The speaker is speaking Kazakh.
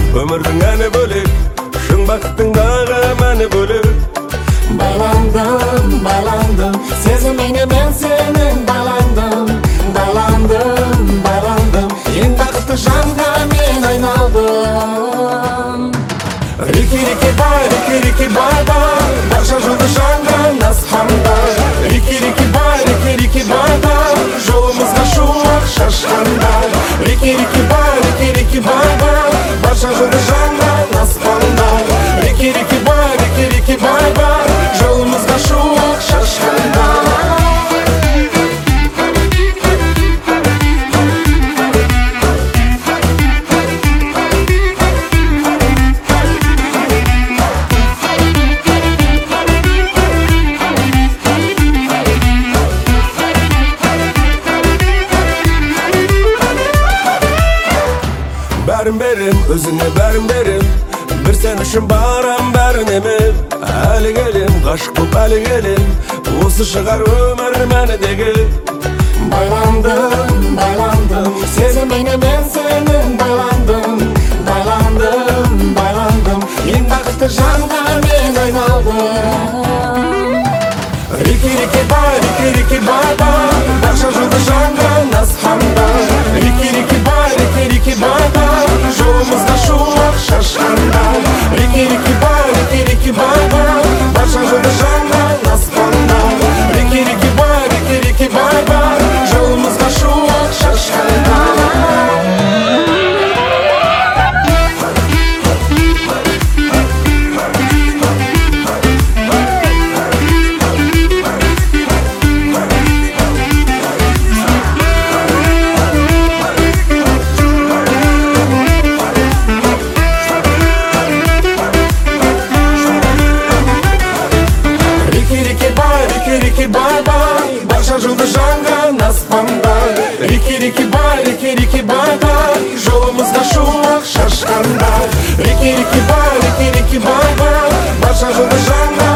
Өмірдің әні бөлек, шын бақыттың дағы мәні бөлек. Bağlandım, bağlandım, сезіміңе мен сенің bağlandım, bağlandım, bağlandım, ең бақытты жанға мен айналдым. Рики-рики бай, рики-рики бай-бай, барша жұлдыз жанған аспандай. Рики-рики бай, рики-рики бай-бай, жолымызға шуақ шашқандай. Рики-рики бай, рики-рики бай-бай, барша жұлдыз жанған аспандай. Рики-рики бай, рики-рики бай-бай, жолымызға шуақ шашқандай. Бәрін берем, өзіңе бәрін берем, бір сен үшін барам бәрін емем. Әлі келем, ғашық боп әлі келем, осы шығар өмір мәнідегі. Bağlandım, bağlandım, сезіміңе мен сенің bağlandım, bağlandım, bağlandım, ең бақытты жанға мен айналдым. Рики-рики бай, рики-рики бай-бай, барша жұлдыз жанған аспандай. Рики-рики бай, рики-рики бай-бай, жолымызға шуақ шашқандай. Рики-рики бай, рики-рики бай-бай, барша жұлдыз жанған аспандай. Рики-рики бай, рики-рики бай-бай, жолымызға шуақ шашқандай. Рики-рики бай-бай, барша жұлдыз жанған аспандай. Рики-рики бай, рики-рики бай-бай, жолымызға шуақ шашқандай. Рики-рики бай, рики-рики бай-бай, барша жұлдыз жанған